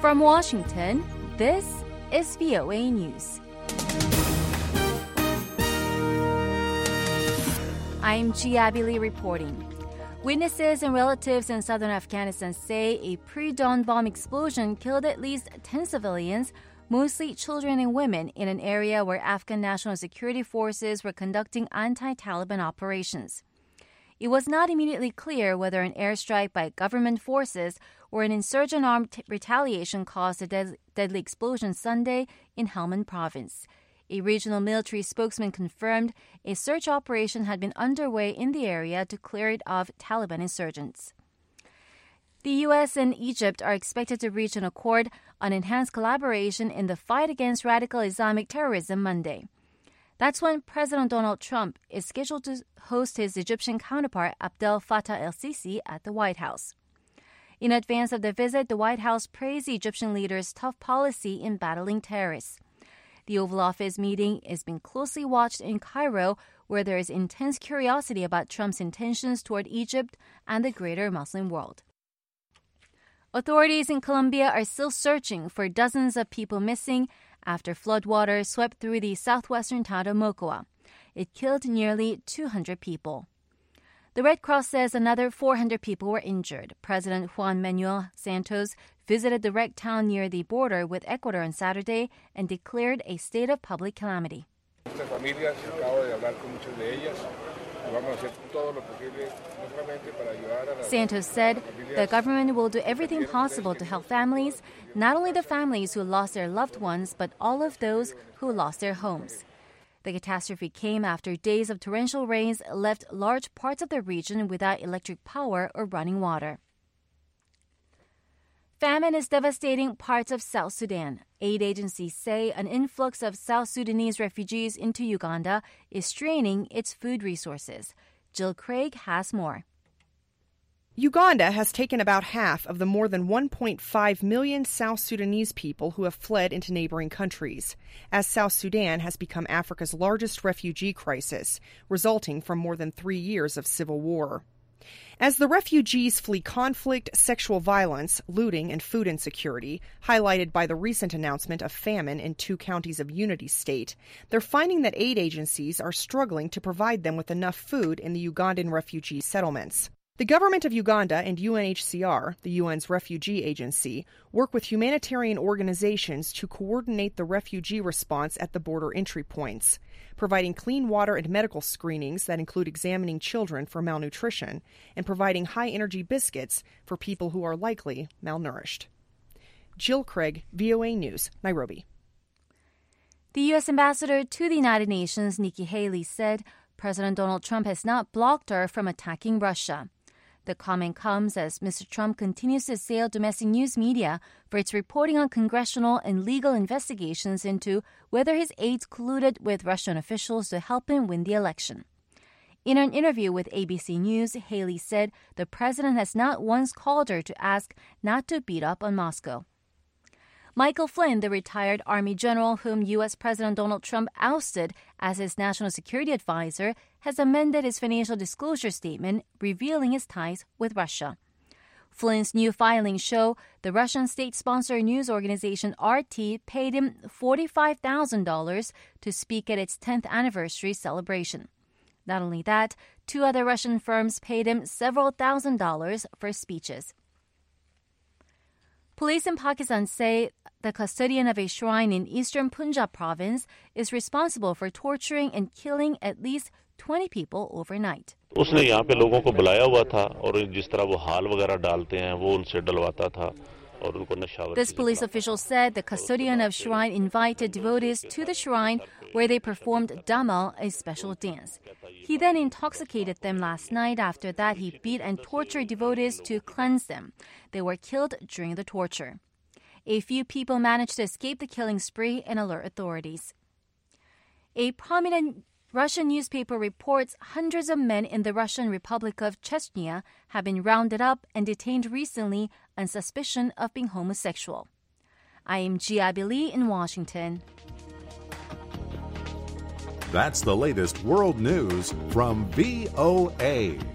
From Washington, this is VOA News. I'm Abby Lee reporting. Witnesses and relatives in southern Afghanistan say a pre-dawn bomb explosion killed at least 10 civilians, mostly children and women, in an area where Afghan National Security Forces were conducting anti-Taliban operations. It was not immediately clear whether an airstrike by government forces or an insurgent armed retaliation caused a deadly explosion Sunday in Helmand province. A regional military spokesman confirmed a search operation had been underway in the area to clear it of Taliban insurgents. The U.S. and Egypt are expected to reach an accord on enhanced collaboration in the fight against radical Islamic terrorism Monday. That's when President Donald Trump is scheduled to host his Egyptian counterpart Abdel Fattah el-Sisi at the White House. In advance of the visit, the White House praised the Egyptian leader's tough policy in battling terrorists. The Oval Office meeting is being closely watched in Cairo, where there is intense curiosity about Trump's intentions toward Egypt and the greater Muslim world. Authorities in Colombia are still searching for dozens of people missing after floodwaters swept through the southwestern town of Mocoa. It killed nearly 200 people. The Red Cross says another 400 people were injured. President Juan Manuel Santos visited the wrecked town near the border with Ecuador on Saturday and declared a state of public calamity. Santos said the government will do everything possible to help families, not only the families who lost their loved ones, but all of those who lost their homes. The catastrophe came after days of torrential rains left large parts of the region without electric power or running water. Famine is devastating parts of South Sudan. Aid agencies say an influx of South Sudanese refugees into Uganda is straining its food resources. Jill Craig has more. Uganda has taken about half of the more than 1.5 million South Sudanese people who have fled into neighboring countries, as South Sudan has become Africa's largest refugee crisis, resulting from more than 3 years of civil war. As the refugees flee conflict, sexual violence, looting, and food insecurity, highlighted by the recent announcement of famine in 2 counties of Unity State, they're finding that aid agencies are struggling to provide them with enough food in the Ugandan refugee settlements. The government of Uganda and UNHCR, the UN's refugee agency, work with humanitarian organizations to coordinate the refugee response at the border entry points, providing clean water and medical screenings that include examining children for malnutrition and providing high-energy biscuits for people who are likely malnourished. Jill Craig, VOA News, Nairobi. The U.S. ambassador to the United Nations, Nikki Haley, said President Donald Trump has not blocked her from attacking Russia. The comment comes as Mr. Trump continues to assail domestic news media for its reporting on congressional and legal investigations into whether his aides colluded with Russian officials to help him win the election. In an interview with ABC News, Haley said the president has not once called her to ask not to beat up on Moscow. Michael Flynn, the retired Army general whom U.S. President Donald Trump ousted as his national security advisor, has amended his financial disclosure statement, revealing his ties with Russia. Flynn's new filings show the Russian state-sponsored news organization RT paid him $45,000 to speak at its 10th anniversary celebration. Not only that, 2 other Russian firms paid him several $1,000s for speeches. Police in Pakistan say the custodian of a shrine in eastern Punjab province is responsible for torturing and killing at least 20 people overnight. उसने यहाँ पे लोगों को बुलाया हुआ था और जिस तरह वो हाल वगैरह डालते हैं वो उनसे डलवाता था. This police official said the custodian of shrine invited devotees to the shrine where they performed Damal, a special dance. He then intoxicated them last night. After that, he beat and tortured devotees to cleanse them. They were killed during the torture. A few people managed to escape the killing spree and alert authorities. A prominent Russian newspaper reports hundreds of men in the Russian Republic of Chechnya have been rounded up and detained recently on suspicion of being homosexual. I am Abby Lee in Washington. That's the latest world news from VOA.